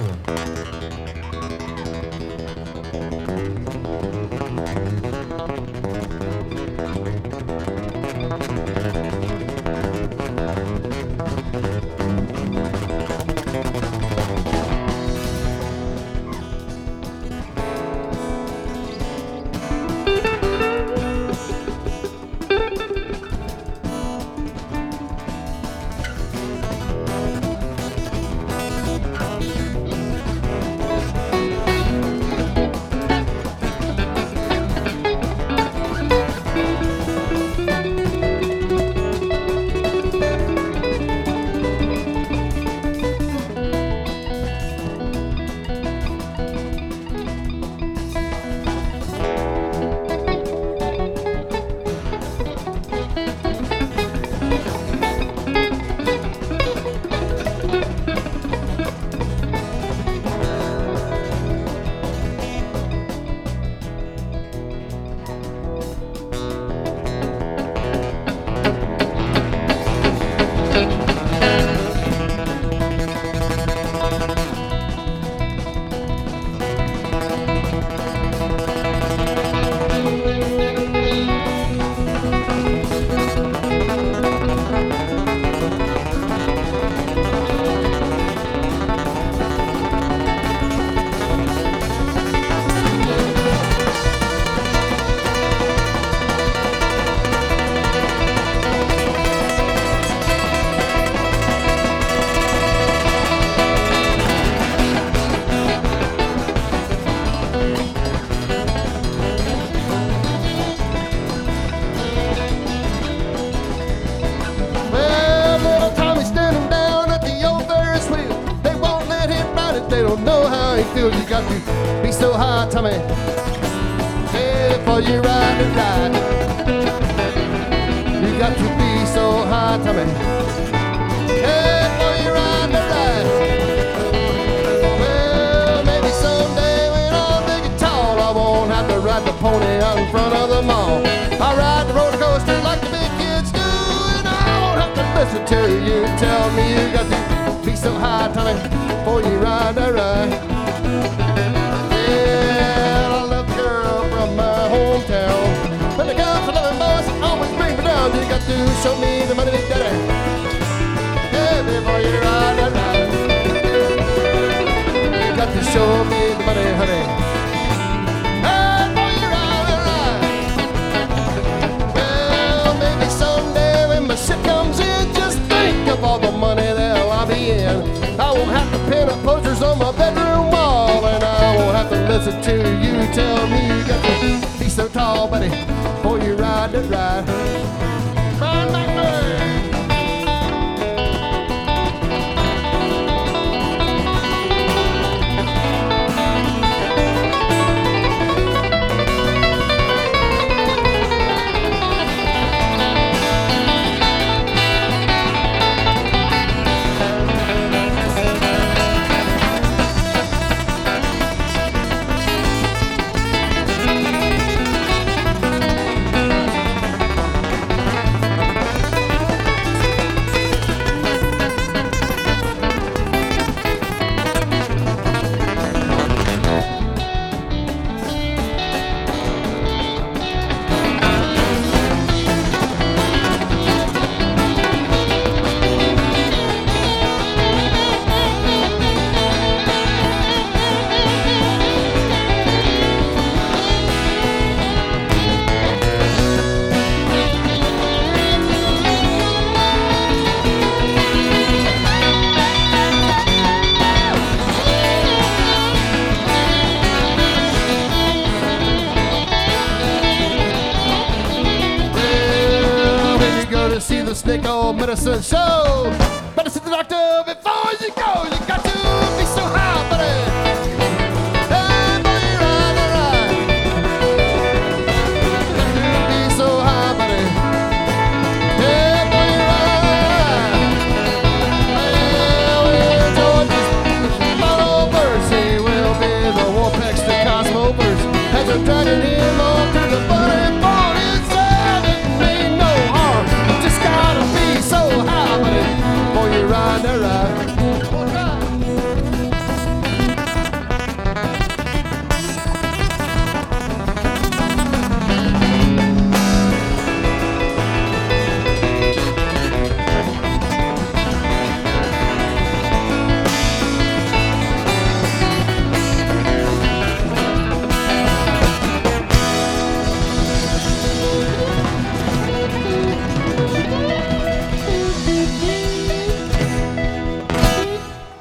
They don't know how he feels. You got to be so high, Tommy. Hey, before you ride the ride. You got to be so high, Tommy. Hey, before you ride the ride. Well, maybe someday when I'm big and tall, I won't have to ride the pony out in front of the mall. I ride the roller coaster like the big kids do, and I won't have to listen to you tell me you got to be so high, Tommy, before you ride the ride. Yeah, I love the girl from my hometown. When the girls are loving boys, always bring me down. You got to show me the money, Big Daddy. Yeah, before you ride the ride. You got to show me the money, honey. Hey, before you ride the ride. Well, maybe someday when my ship comes in, just think of all the money that I'll be in. I won't have to pin up posters on my bedroom wall, and I won't have to listen to you tell me you got to be so tall, buddy, before you ride that ride. Ride that ride. See the Snake Oil Medicine Show.